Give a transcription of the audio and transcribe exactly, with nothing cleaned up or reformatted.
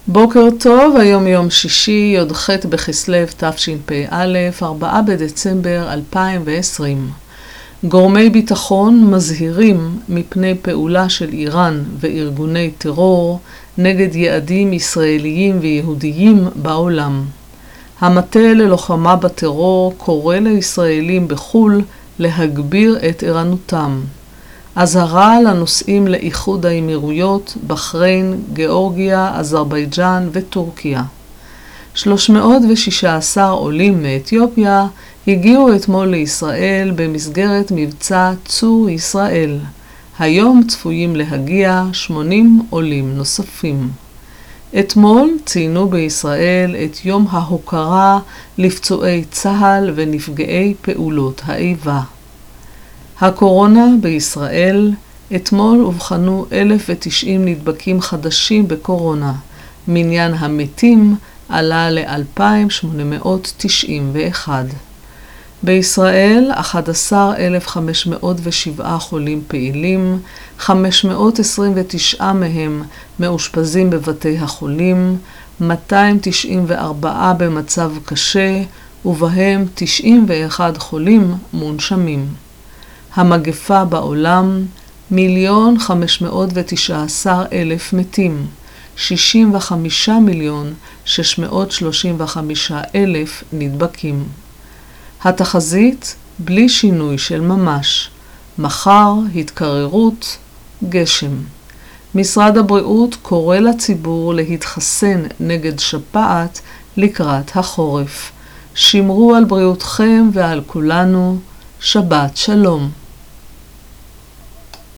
בוקר טוב, היום יום שישי, י"ח בכסלו תשפ"א, ארבעה בדצמבר אלפיים ועשרים. גורמי ביטחון מזהירים מפני פעולה של איראן וארגוני טרור נגד יעדים ישראליים ויהודיים בעולם. המטה ללוחמה בטרור קורא לישראלים בחו"ל להגביר את ערנותם. אזהרה לנוסעים לאיחוד האמירויות, בחריין, גיאורגיה, אזרבייג'אן וטורקיה. שלוש מאות ושישה עשר עולים מאתיופיה הגיעו אתמול לישראל במסגרת מבצע צור ישראל. היום צפויים להגיע שמונים עולים נוספים. אתמול ציינו בישראל את יום ההוקרה לפצועי צה"ל ונפגעי פעולות האיבה. הקורונה בישראל, אתמול אובחנו אלף ותשעים נדבקים חדשים בקורונה. מניין המתים עלה ל-אלפיים שמונה מאות תשעים ואחת. בישראל אחד עשר אלף חמש מאות ושבעה חולים פעילים, חמש מאות עשרים ותשע מהם מאושפזים בבתי החולים, מאתיים תשעים וארבע במצב קשה, ובהם תשעים ואחד חולים מונשמים. המגפה בעולם, מיליון חמש מאות ותשע עשרה אלף מתים, שישים וחמישה מיליון שש מאות שלושים וחמישה אלף נדבקים. התחזית בלי שינוי של ממש, מחר התקררות, גשם. משרד הבריאות קורא לציבור להתחסן נגד שפעת לקראת החורף. שמרו על בריאותכם ועל כולנו, שבת שלום.